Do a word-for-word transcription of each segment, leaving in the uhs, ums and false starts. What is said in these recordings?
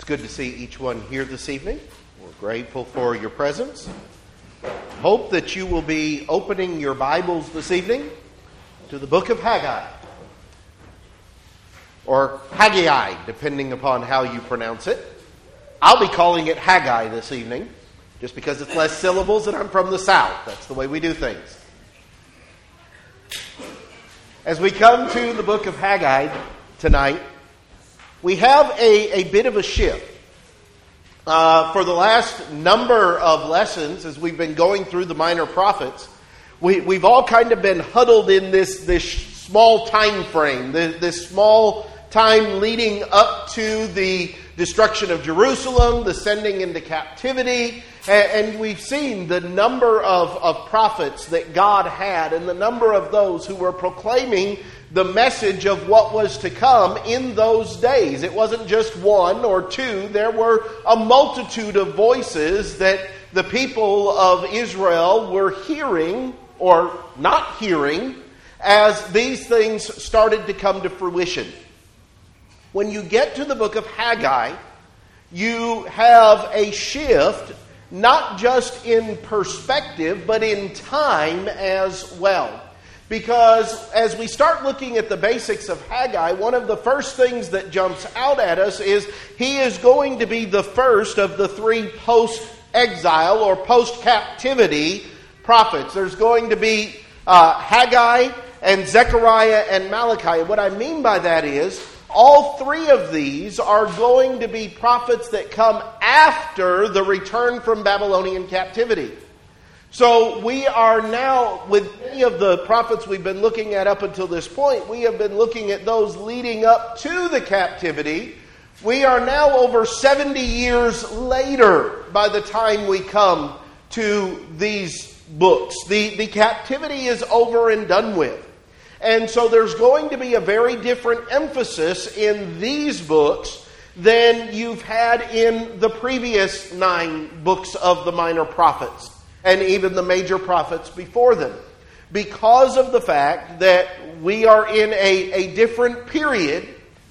It's good to see each one here this evening. We're grateful for your presence. Hope that you will be opening your Bibles this evening to the book of Haggai, or Haggai, depending upon how you pronounce it. I'll be calling it Haggai this evening, just because it's less syllables and I'm from the South. That's the way we do things. As we come to the book of Haggai tonight, we have a, a bit of a shift. Uh, for the last number of lessons, as we've been going through the minor prophets, we, we've all kind of been huddled in this, this small time frame, this, this small time leading up to the destruction of Jerusalem, the sending into captivity, and, and we've seen the number of, of prophets that God had and the number of those who were proclaiming the message of what was to come in those days. It wasn't just one or two. There were a multitude of voices that the people of Israel were hearing or not hearing as these things started to come to fruition. When you get to the book of Haggai, you have a shift, not just in perspective, but in time as well. Because as we start looking at the basics of Haggai, one of the first things that jumps out at us is he is going to be the first of the three post-exile or post-captivity prophets. There's going to be uh, Haggai and Zechariah and Malachi. And what I mean by that is all three of these are going to be prophets that come after the return from Babylonian captivity. So we are now, with many of the prophets we've been looking at up until this point, we have been looking at those leading up to the captivity. We are now over seventy years later by the time we come to these books. The, the captivity is over and done with. And so there's going to be a very different emphasis in these books than you've had in the previous nine books of the minor prophets, and even the major prophets before them, because of the fact that we are in a, a different period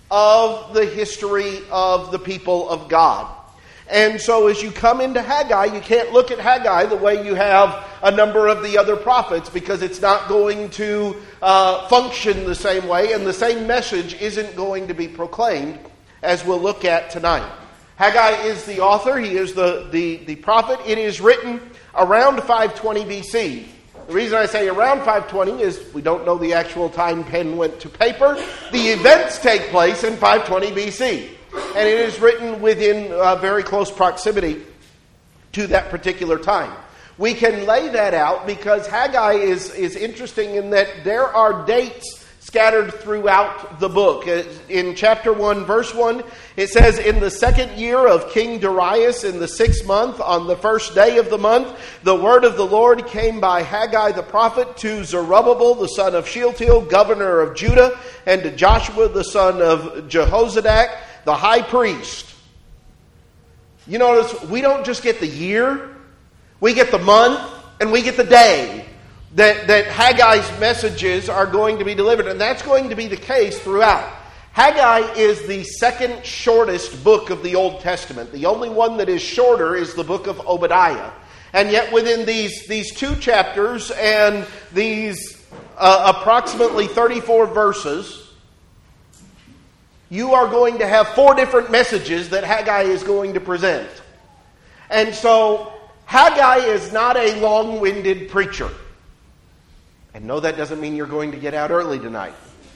of the history of the people of God. And so as you come into Haggai, you can't look at Haggai the way you have a number of the other prophets, because it's not going to uh, function the same way, and the same message isn't going to be proclaimed, as we'll look at tonight. Haggai is the author. He is the, the, the prophet. It is written around five twenty B C. The reason I say around five twenty is we don't know the actual time pen went to paper. The events take place in five twenty B C. And it is written within uh, very close proximity to that particular time. We can lay that out because Haggai is, is interesting in that there are dates scattered throughout the book. In chapter one, verse one, it says, "In the second year of King Darius, in the sixth month, on the first day of the month, the word of the Lord came by Haggai the prophet to Zerubbabel, the son of Shealtiel, governor of Judah, and to Joshua, the son of Jehozadak, the high priest." You notice, we don't just get the year, we get the month, and we get the day that, that Haggai's messages are going to be delivered. And that's going to be the case throughout. Haggai is the second shortest book of the Old Testament. The only one that is shorter is the book of Obadiah. And yet within these, these two chapters and these uh, approximately thirty-four verses, you are going to have four different messages that Haggai is going to present. And so Haggai is not a long-winded preacher. And no, that doesn't mean you're going to get out early tonight.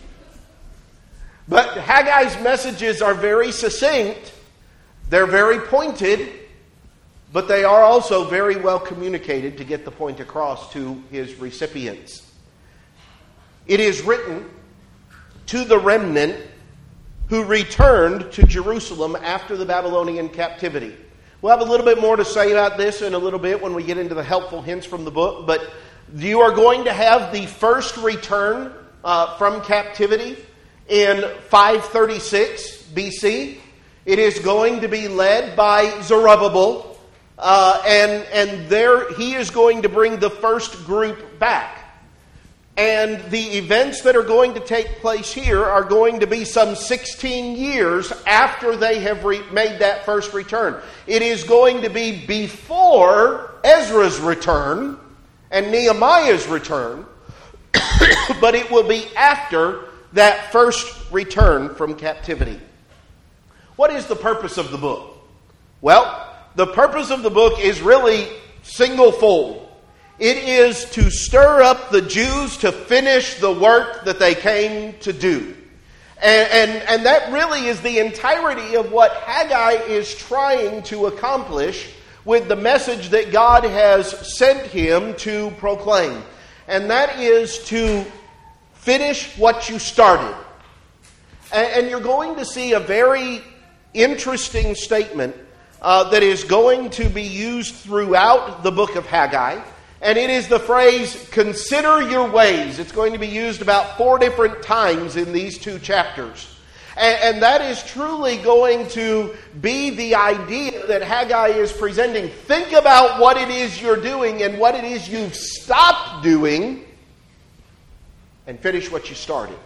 But Haggai's messages are very succinct. They're very pointed. But they are also very well communicated to get the point across to his recipients. It is written to the remnant who returned to Jerusalem after the Babylonian captivity. We'll have a little bit more to say about this in a little bit when we get into the helpful hints from the book. But you are going to have the first return uh, from captivity in five thirty-six B C. It is going to be led by Zerubbabel. Uh, and, and there he is going to bring the first group back. And the events that are going to take place here are going to be some sixteen years after they have re- made that first return. It is going to be before Ezra's return and Nehemiah's return, but it will be after that first return from captivity. What is the purpose of the book? Well, the purpose of the book is really single-fold. It is to stir up the Jews to finish the work that they came to do. And, and, and that really is the entirety of what Haggai is trying to accomplish with the message that God has sent him to proclaim. And that is to finish what you started. And, and you're going to see a very interesting statement uh, that is going to be used throughout the book of Haggai. And it is the phrase, consider your ways. It's going to be used about four different times in these two chapters. And, and that is truly going to be the idea that Haggai is presenting. Think about what it is you're doing and what it is you've stopped doing, and finish what you started.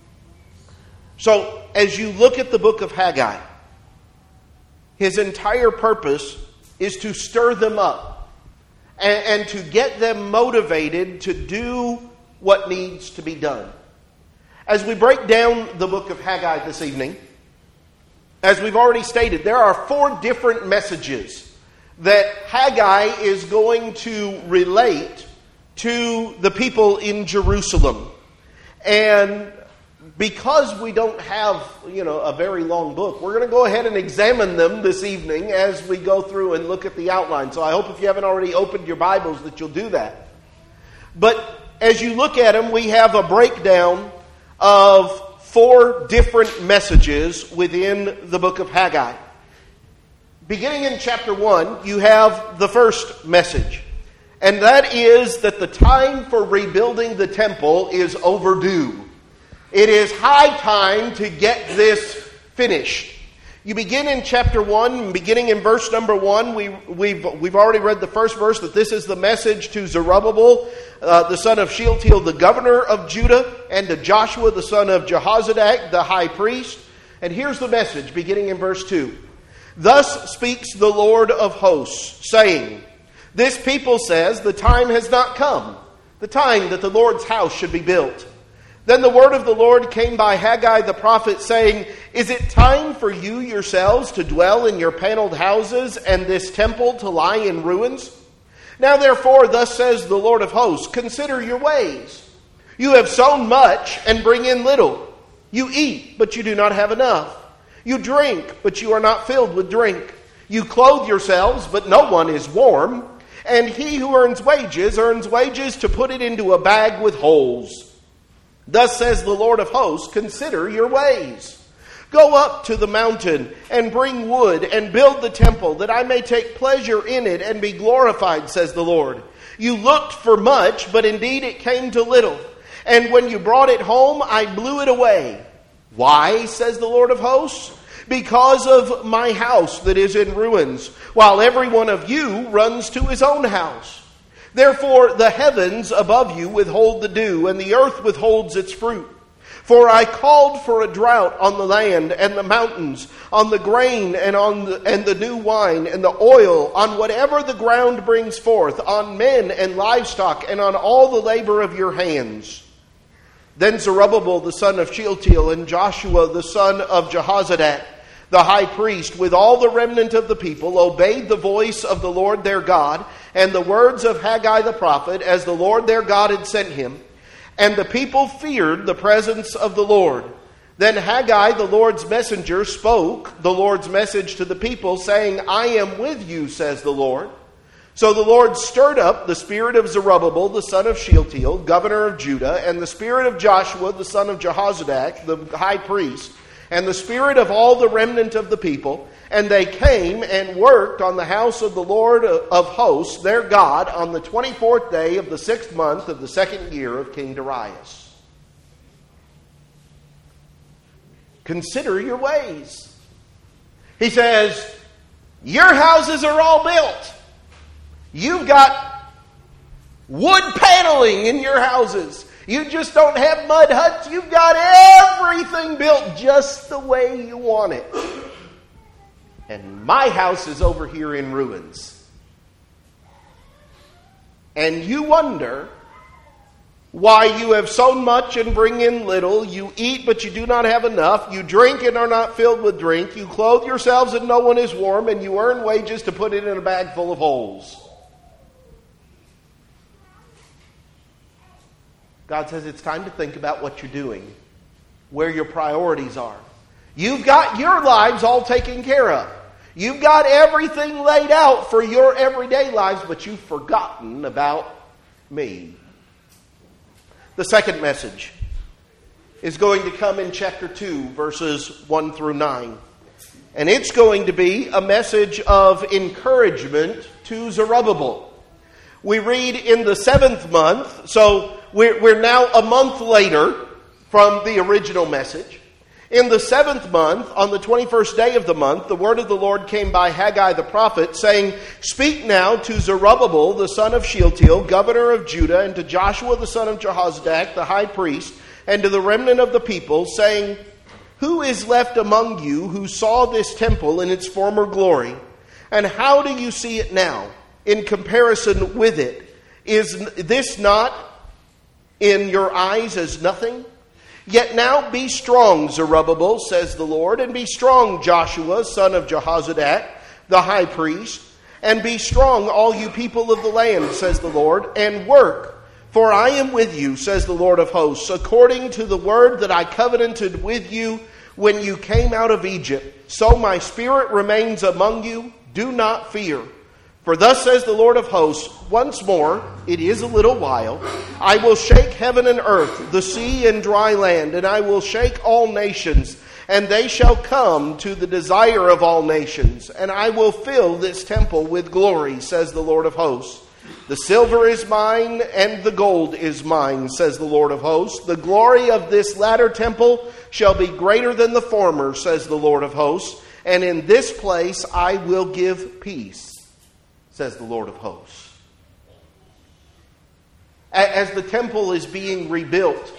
So, as you look at the book of Haggai, his entire purpose is to stir them up. And, and to get them motivated to do what needs to be done. As we break down the book of Haggai this evening, as we've already stated, there are four different messages that Haggai is going to relate to the people in Jerusalem. And because we don't have, you know, a very long book, we're going to go ahead and examine them this evening as we go through and look at the outline. So I hope if you haven't already opened your Bibles that you'll do that. But as you look at them, we have a breakdown of four different messages within the book of Haggai. Beginning in chapter one, you have the first message. And that is that the time for rebuilding the temple is overdue. It is high time to get this finished. You begin in chapter one, beginning in verse number one. We, we've, we've already read the first verse, that this is the message to Zerubbabel, uh, the son of Shealtiel, the governor of Judah, and to Joshua, the son of Jehozadak, the high priest. And here's the message, beginning in verse two. Thus speaks the Lord of hosts, saying, this people says, the time has not come, the time that the Lord's house should be built. Then the word of the Lord came by Haggai the prophet, saying, is it time for you yourselves to dwell in your paneled houses, and this temple to lie in ruins? Now therefore, thus says the Lord of hosts, consider your ways. You have sown much and bring in little. You eat, but you do not have enough. You drink, but you are not filled with drink. You clothe yourselves, but no one is warm. And he who earns wages, earns wages to put it into a bag with holes. Thus says the Lord of hosts, consider your ways. Go up to the mountain and bring wood and build the temple, that I may take pleasure in it and be glorified, says the Lord. You looked for much, but indeed it came to little. And when you brought it home, I blew it away. Why, says the Lord of hosts? Because of my house that is in ruins, while every one of you runs to his own house. Therefore the heavens above you withhold the dew, and the earth withholds its fruit. For I called for a drought on the land and the mountains, on the grain and on the, and the new wine and the oil, on whatever the ground brings forth, on men and livestock, and on all the labor of your hands. Then Zerubbabel the son of Shealtiel and Joshua the son of Jehozadak, the high priest, with all the remnant of the people, obeyed the voice of the Lord their God, and the words of Haggai the prophet, as the Lord their God had sent him. And the people feared the presence of the Lord. Then Haggai, the Lord's messenger, spoke the Lord's message to the people, saying, I am with you, says the Lord. So the Lord stirred up the spirit of Zerubbabel, the son of Shealtiel, governor of Judah, and the spirit of Joshua, the son of Jehozadak, the high priest, and the spirit of all the remnant of the people, and they came and worked on the house of the Lord of hosts, their God, on the twenty-fourth day of the sixth month of the second year of King Darius. Consider your ways. He says, your houses are all built. You've got wood paneling in your houses. You just don't have mud huts. You've got everything built just the way you want it. And my house is over here in ruins. And you wonder why you have sown much and bring in little. You eat, but you do not have enough. You drink and are not filled with drink. You clothe yourselves and no one is warm. And you earn wages to put it in a bag full of holes. God says it's time to think about what you're doing, where your priorities are. You've got your lives all taken care of. You've got everything laid out for your everyday lives, but you've forgotten about me. The second message is going to come in chapter two, verses one through nine. And it's going to be a message of encouragement to Zerubbabel. We read in the seventh month, so we're, we're now a month later from the original message. In the seventh month, on the twenty-first day of the month, the word of the Lord came by Haggai the prophet, saying, Speak now to Zerubbabel, the son of Shealtiel, governor of Judah, and to Joshua, the son of Jehozadak, the high priest, and to the remnant of the people, saying, Who is left among you who saw this temple in its former glory? And how do you see it now in comparison with it? Is this not in your eyes as nothing? Yet now be strong, Zerubbabel, says the Lord, and be strong, Joshua, son of Jehozadak, the high priest, and be strong, all you people of the land, says the Lord, and work, for I am with you, says the Lord of hosts, according to the word that I covenanted with you when you came out of Egypt. So my spirit remains among you. Do not fear. For thus says the Lord of hosts, once more, it is a little while, I will shake heaven and earth, the sea and dry land, and I will shake all nations, and they shall come to the desire of all nations, and I will fill this temple with glory, says the Lord of hosts. The silver is mine, and the gold is mine, says the Lord of hosts. The glory of this latter temple shall be greater than the former, says the Lord of hosts, and in this place I will give peace, says the Lord of hosts. As the temple is being rebuilt,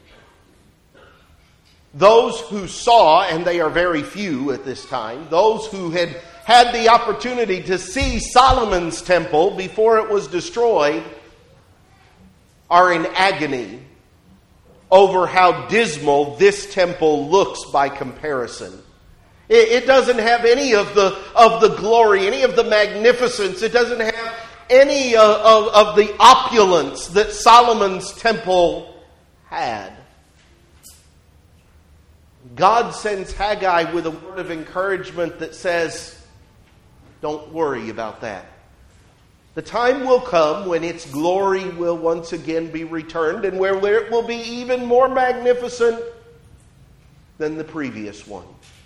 those who saw, and they are very few at this time, those who had had the opportunity to see Solomon's temple before it was destroyed, are in agony over how dismal this temple looks by comparison. It doesn't have any of the of the glory, any of the magnificence. It doesn't have any of, of, of the opulence that Solomon's temple had. God sends Haggai with a word of encouragement that says, don't worry about that. The time will come when its glory will once again be returned, and where it will be even more magnificent than the previous one.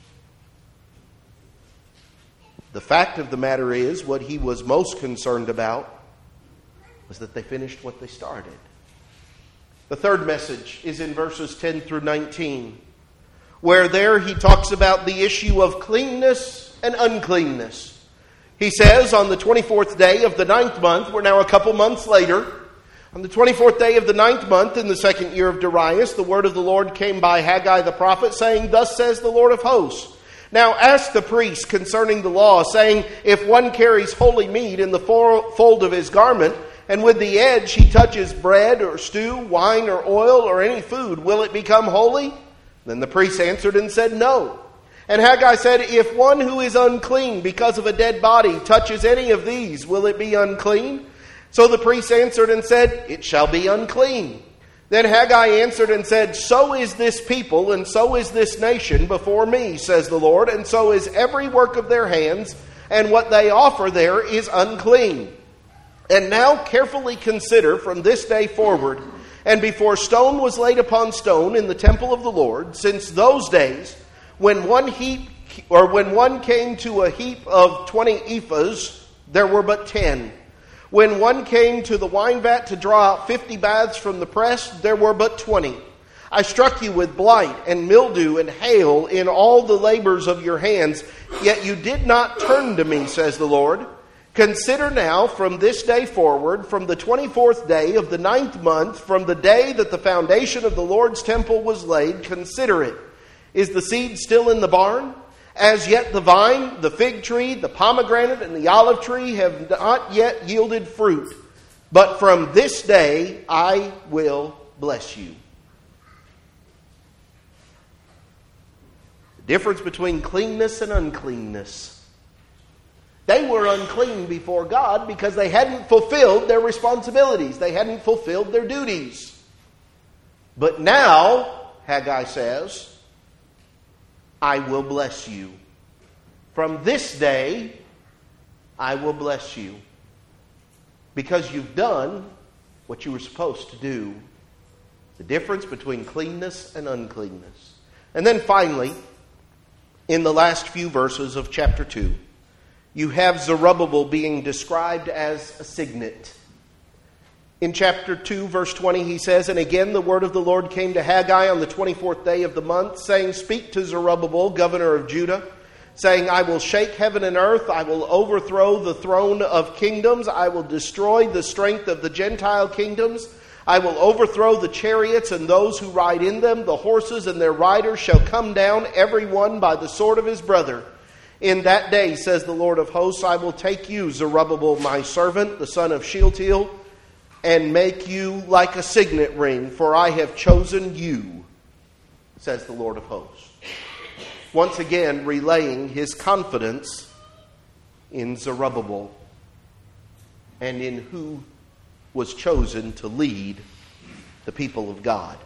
The fact of the matter is, what he was most concerned about was that they finished what they started. The third message is in verses ten through nineteen, where there he talks about the issue of cleanness and uncleanness. He says, on the twenty-fourth day of the ninth month, we're now a couple months later, on the twenty-fourth day of the ninth month in the second year of Darius, the word of the Lord came by Haggai the prophet, saying, Thus says the Lord of hosts, Now ask the priest concerning the law, saying, If one carries holy meat in the fold of his garment, and with the edge he touches bread or stew, wine or oil or any food, will it become holy? Then the priest answered and said, No. And Haggai said, If one who is unclean because of a dead body touches any of these, will it be unclean? So the priest answered and said, It shall be unclean. Then Haggai answered and said, So is this people, and so is this nation before me, says the Lord, and so is every work of their hands, and what they offer there is unclean. And now carefully consider from this day forward, and before stone was laid upon stone in the temple of the Lord, since those days, when one heap, or when one came to a heap of twenty ephahs, there were but ten. When one came to the wine vat to draw out fifty baths from the press, there were but twenty. I struck you with blight and mildew and hail in all the labors of your hands, yet you did not turn to me, says the Lord. Consider now from this day forward, from the twenty-fourth day of the ninth month, from the day that the foundation of the Lord's temple was laid, consider it. Is the seed still in the barn? As yet the vine, the fig tree, the pomegranate, and the olive tree have not yet yielded fruit. But from this day I will bless you. The difference between cleanness and uncleanness. They were unclean before God because they hadn't fulfilled their responsibilities. They hadn't fulfilled their duties. But now, Haggai says, I will bless you. From this day, I will bless you. Because you've done what you were supposed to do. The difference between cleanness and uncleanness. And then finally, in the last few verses of chapter two, you have Zerubbabel being described as a signet. In chapter two, verse twenty, he says, And again the word of the Lord came to Haggai on the twenty-fourth day of the month, saying, Speak to Zerubbabel, governor of Judah, saying, I will shake heaven and earth, I will overthrow the throne of kingdoms, I will destroy the strength of the Gentile kingdoms, I will overthrow the chariots and those who ride in them, the horses and their riders shall come down, every one by the sword of his brother. In that day, says the Lord of hosts, I will take you, Zerubbabel, my servant, the son of Shealtiel, and make you like a signet ring, for I have chosen you, says the Lord of hosts. Once again, relaying his confidence in Zerubbabel and in who was chosen to lead the people of God.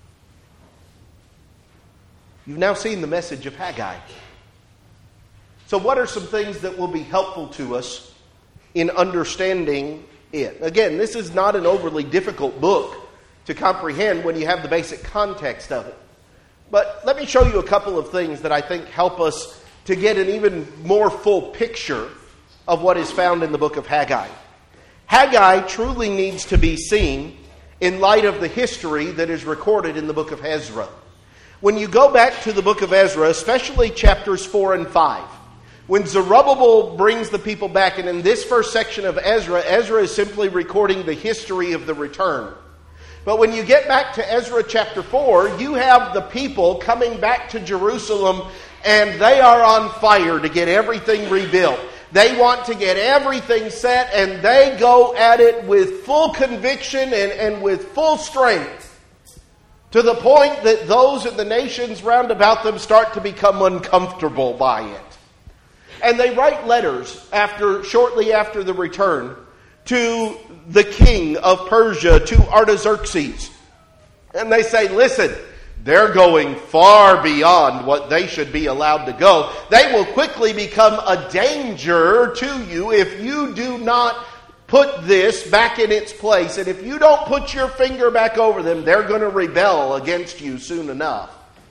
You've now seen the message of Haggai. So what are some things that will be helpful to us in understanding it? Again, this is not an overly difficult book to comprehend when you have the basic context of it. But let me show you a couple of things that I think help us to get an even more full picture of what is found in the book of Haggai. Haggai truly needs to be seen in light of the history that is recorded in the book of Ezra. When you go back to the book of Ezra, especially chapters four and five, when Zerubbabel brings the people back, and in this first section of Ezra, Ezra is simply recording the history of the return. But when you get back to Ezra chapter four, you have the people coming back to Jerusalem, and they are on fire to get everything rebuilt. They want to get everything set, and they go at it with full conviction and, and with full strength, to the point that those in the nations round about them start to become uncomfortable by it. And they write letters after, shortly after the return to the king of Persia, to Artaxerxes. And they say, listen, they're going far beyond what they should be allowed to go. They will quickly become a danger to you if you do not put this back in its place. And if you don't put your finger back over them, they're going to rebel against you soon enough.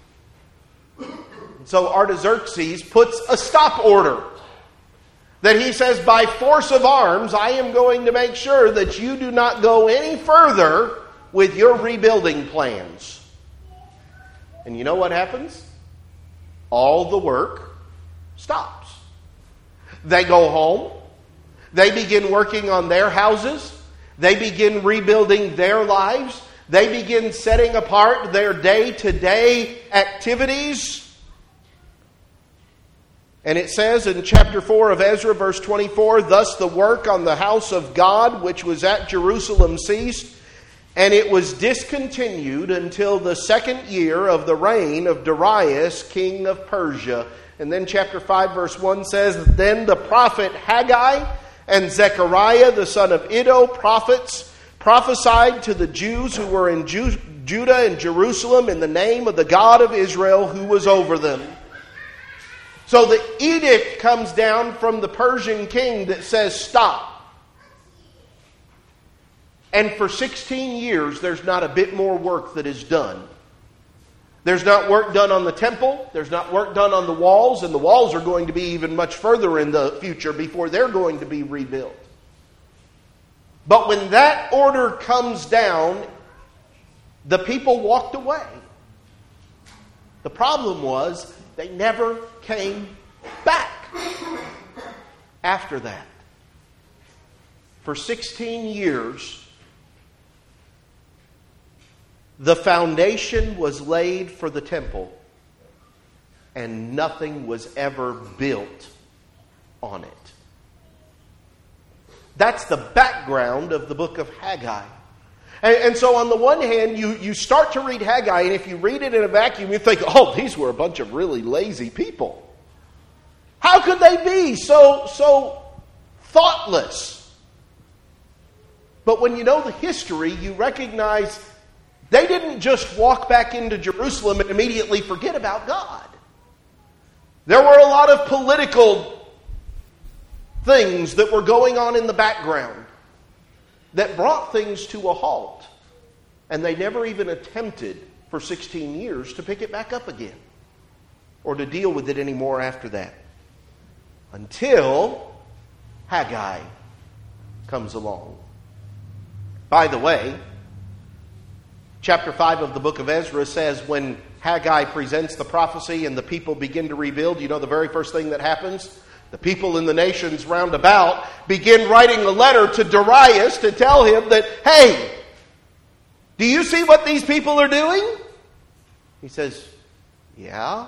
So Artaxerxes puts a stop order that he says, by force of arms, I am going to make sure that you do not go any further with your rebuilding plans. And you know what happens? All the work stops. They go home. They begin working on their houses. They begin rebuilding their lives. They begin setting apart their day-to-day activities. And it says in chapter four of Ezra, verse twenty-four, Thus the work on the house of God, which was at Jerusalem, ceased, and it was discontinued until the second year of the reign of Darius, king of Persia. And then chapter five, verse one says, Then the prophet Haggai and Zechariah, the son of Iddo, prophets, prophesied to the Jews who were in Ju- Judah and Jerusalem in the name of the God of Israel who was over them. So the edict comes down from the Persian king that says, stop. And for sixteen years, there's not a bit more work that is done. There's not work done on the temple. There's not work done on the walls. And the walls are going to be even much further in the future before they're going to be rebuilt. But when that order comes down, the people walked away. The problem was they never came back after that. for sixteen years, the foundation was laid for the temple, and nothing was ever built on it. That's the background of the book of Haggai. And, and so on the one hand, you, you start to read Haggai, and if you read it in a vacuum, you think, oh, these were a bunch of really lazy people. How could they be so, so thoughtless? But when you know the history, you recognize they didn't just walk back into Jerusalem and immediately forget about God. There were a lot of political things that were going on in the background that brought things to a halt. And they never even attempted for sixteen years to pick it back up again or to deal with it anymore after that. Until Haggai comes along. By the way, chapter five of the book of Ezra says when Haggai presents the prophecy and the people begin to rebuild, you know the very first thing that happens? The people in the nations round about begin writing a letter to Darius to tell him that, hey, do you see what these people are doing? He says, yeah.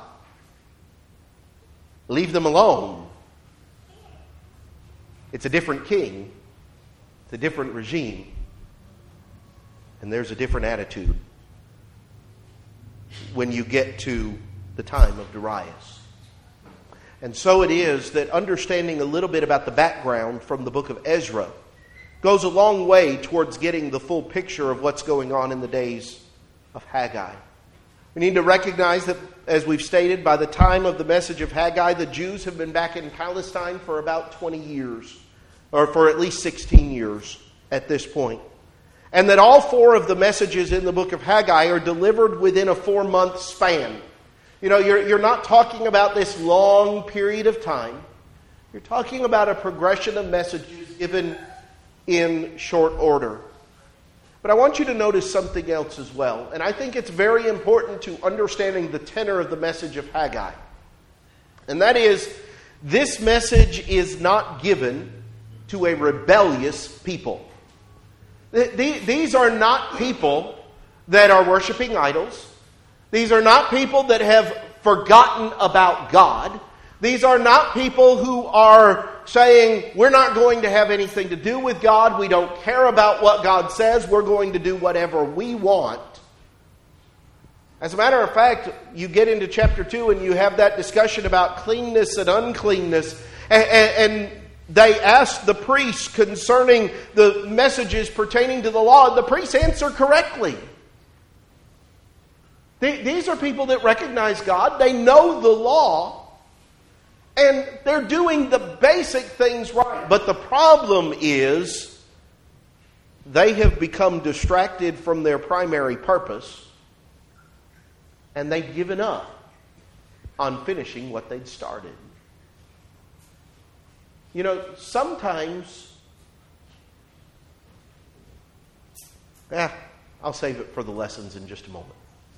Leave them alone. It's a different king. It's a different regime. And there's a different attitude when you get to the time of Darius. And so it is that understanding a little bit about the background from the book of Ezra goes a long way towards getting the full picture of what's going on in the days of Haggai. We need to recognize that, as we've stated, by the time of the message of Haggai, the Jews have been back in Palestine for about twenty years, or for at least sixteen years at this point. And that all four of the messages in the book of Haggai are delivered within a four-month span. You know, you're, you're not talking about this long period of time. You're talking about a progression of messages given in short order. But I want you to notice something else as well. And I think it's very important to understanding the tenor of the message of Haggai. And that is, this message is not given to a rebellious people. These are not people that are worshiping idols. These are not people that have forgotten about God. These are not people who are saying, we're not going to have anything to do with God. We don't care about what God says. We're going to do whatever we want. As a matter of fact, you get into chapter two and you have that discussion about cleanness and uncleanness. And, and, and they ask the priests concerning the messages pertaining to the law. And the priests answer correctly. These are people that recognize God. They know the law. And they're doing the basic things right. But the problem is they have become distracted from their primary purpose. And they've given up on finishing what they'd started. You know, sometimes... Eh, I'll save it for the lessons in just a moment.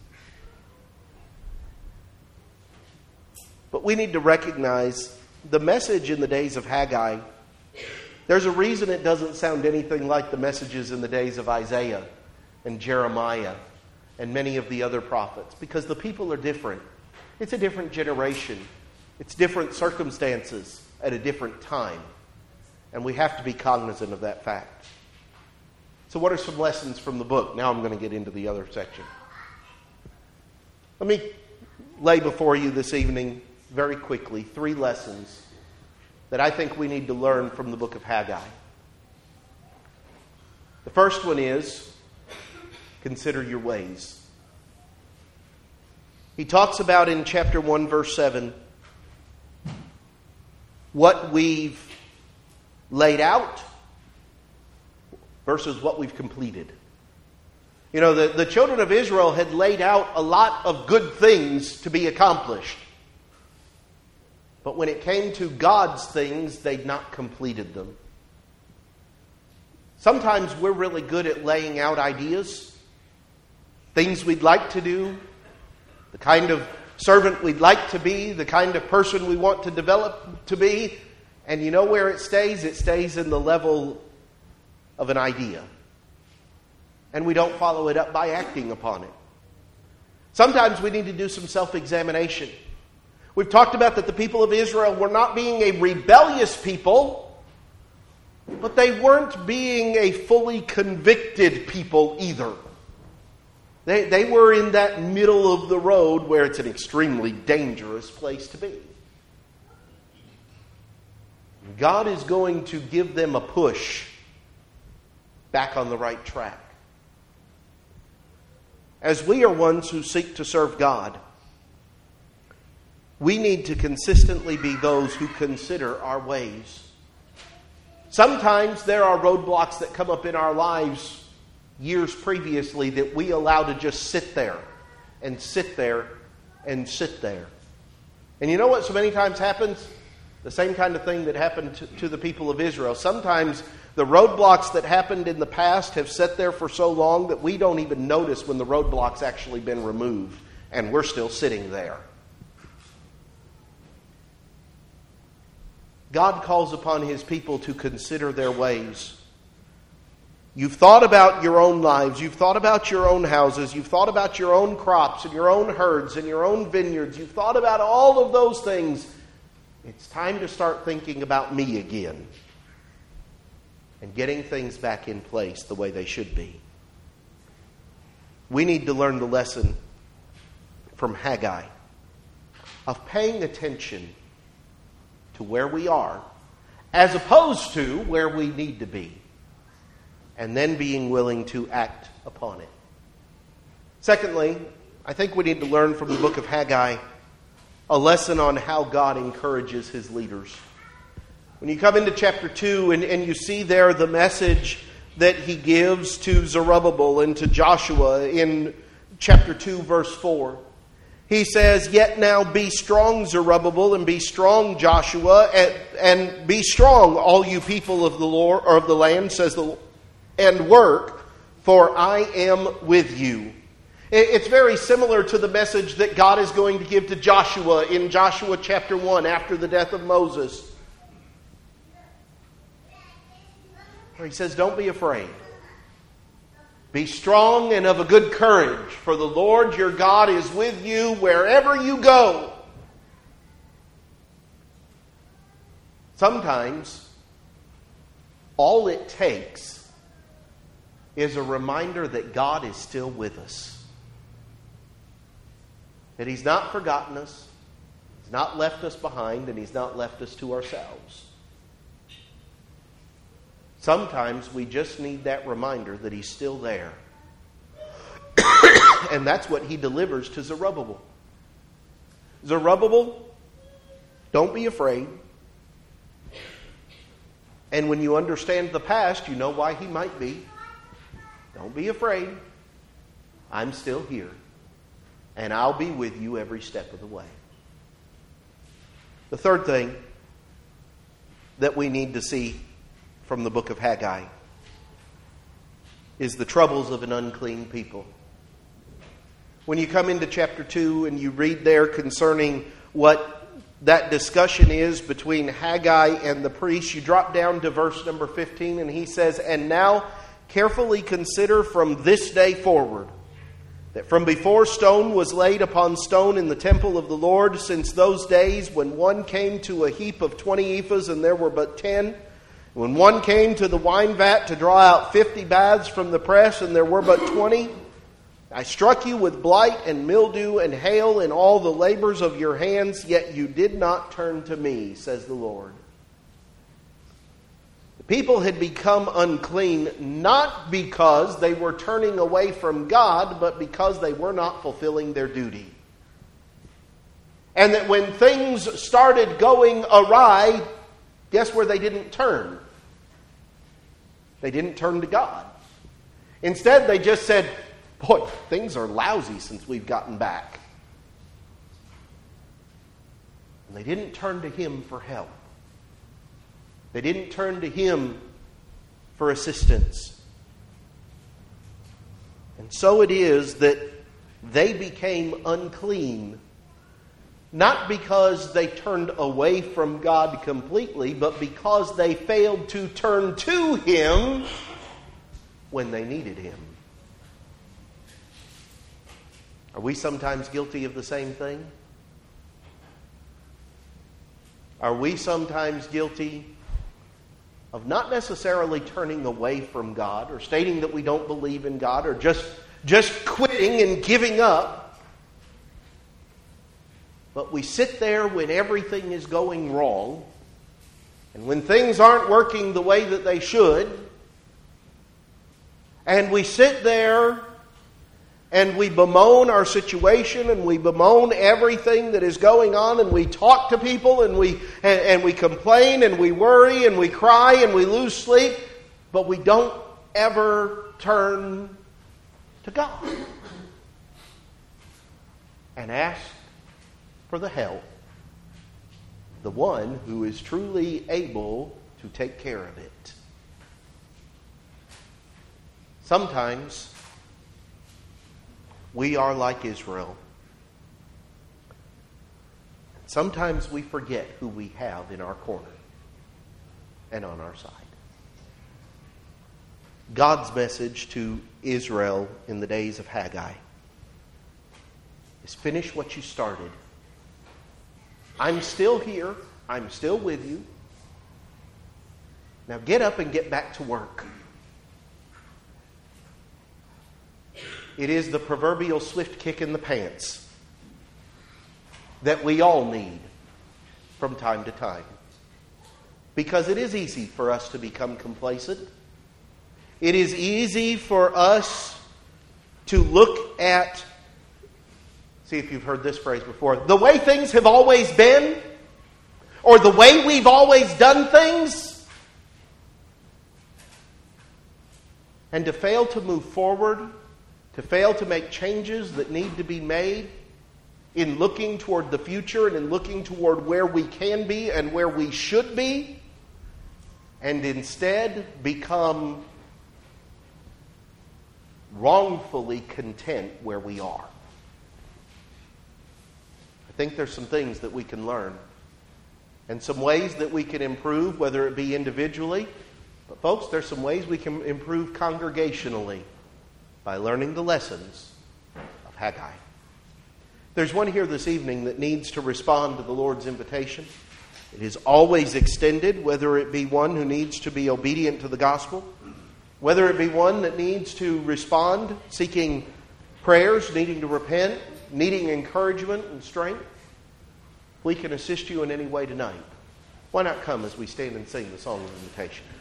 But we need to recognize the message in the days of Haggai. There's a reason it doesn't sound anything like the messages in the days of Isaiah and Jeremiah and many of the other prophets. Because the people are different. It's a different generation. It's different circumstances at a different time. And we have to be cognizant of that fact. So what are some lessons from the book? Now I'm going to get into the other section. Let me lay before you this evening very quickly three lessons that I think we need to learn from the book of Haggai. The first one is, consider your ways. He talks about in chapter one, verse seven, what we've laid out versus what we've completed. You know, the, the children of Israel had laid out a lot of good things to be accomplished. But when it came to God's things, they'd not completed them. Sometimes we're really good at laying out ideas, things we'd like to do, the kind of servant we'd like to be, the kind of person we want to develop to be. And you know where it stays? It stays in the level of an idea, and we don't follow it up by acting upon it. Sometimes we need to do some self-examination. We've talked about that the people of Israel were not being a rebellious people, but they weren't being a fully convicted people either. They, they were in that middle of the road where it's an extremely dangerous place to be. God is going to give them a push back on the right track. As we are ones who seek to serve God, we need to consistently be those who consider our ways. Sometimes there are roadblocks that come up in our lives years previously that we allow to just sit there and sit there and sit there. And you know what so many times happens? The same kind of thing that happened to, to the people of Israel. Sometimes the roadblocks that happened in the past have sat there for so long that we don't even notice when the roadblock's actually been removed, and we're still sitting there. God calls upon His people to consider their ways. You've thought about your own lives. You've thought about your own houses. You've thought about your own crops and your own herds and your own vineyards. You've thought about all of those things. It's time to start thinking about me again and getting things back in place the way they should be. We need to learn the lesson from Haggai of paying attention to where we are as opposed to where we need to be, and then being willing to act upon it. Secondly, I think we need to learn from the book of Haggai a lesson on how God encourages His leaders. When you come into chapter two and, and you see there the message that He gives to Zerubbabel and to Joshua in chapter two, verse four, He says, "Yet now be strong, Zerubbabel, and be strong, Joshua, and, and be strong, all you people of the Lord or of the land, says the Lord, and work, for I am with you." It's very similar to the message that God is going to give to Joshua in Joshua chapter one after the death of Moses, where He says, "Don't be afraid. Be strong and of a good courage, for the Lord your God is with you wherever you go." Sometimes all it takes is a reminder that God is still with us. That He's not forgotten us, He's not left us behind, and He's not left us to ourselves. Sometimes we just need that reminder that He's still there. And that's what He delivers to Zerubbabel. Zerubbabel, don't be afraid. And when you understand the past, you know why he might be. Don't be afraid. I'm still here. And I'll be with you every step of the way. The third thing that we need to see from the book of Haggai is the troubles of an unclean people. When you come into chapter two and you read there concerning what that discussion is between Haggai and the priest, you drop down to verse number fifteen, and he says, "And now carefully consider from this day forward, that from before stone was laid upon stone in the temple of the Lord, since those days when one came to a heap of twenty ephahs and there were but ten, when one came to the wine vat to draw out fifty baths from the press and there were but twenty, I struck you with blight and mildew and hail in all the labors of your hands, yet you did not turn to me, says the Lord." The people had become unclean not because they were turning away from God, but because they were not fulfilling their duty. And that when things started going awry, guess where they didn't turn? They didn't turn to God. Instead, they just said, "Boy, things are lousy since we've gotten back." And they didn't turn to Him for help. They didn't turn to Him for assistance. And so it is that they became unclean, not because they turned away from God completely, but because they failed to turn to Him when they needed Him. Are we sometimes guilty of the same thing? Are we sometimes guilty of not necessarily turning away from God or stating that we don't believe in God or just, just quitting and giving up? But we sit there when everything is going wrong and when things aren't working the way that they should, and we sit there and we bemoan our situation and we bemoan everything that is going on, and we talk to people and we and, and we complain and we worry and we cry and we lose sleep, but we don't ever turn to God and ask for the help, the one who is truly able to take care of it. Sometimes we are like Israel. Sometimes we forget who we have in our corner and on our side. God's message to Israel in the days of Haggai is finish what you started. I'm still here. I'm still with you. Now get up and get back to work. It is the proverbial swift kick in the pants that we all need from time to time. Because it is easy for us to become complacent. It is easy for us to look at, see if you've heard this phrase before, the way things have always been, or the way we've always done things, and to fail to move forward, to fail to make changes that need to be made in looking toward the future and in looking toward where we can be and where we should be, and instead become wrongfully content where we are. I think there's some things that we can learn and some ways that we can improve, whether it be individually, but folks, there's some ways we can improve congregationally by learning the lessons of Haggai. There's one here this evening that needs to respond to the Lord's invitation. It is always extended, whether it be one who needs to be obedient to the gospel, whether it be one that needs to respond, seeking prayers, needing to repent, needing encouragement and strength. If we can assist you in any way tonight, why not come as we stand and sing the song of invitation?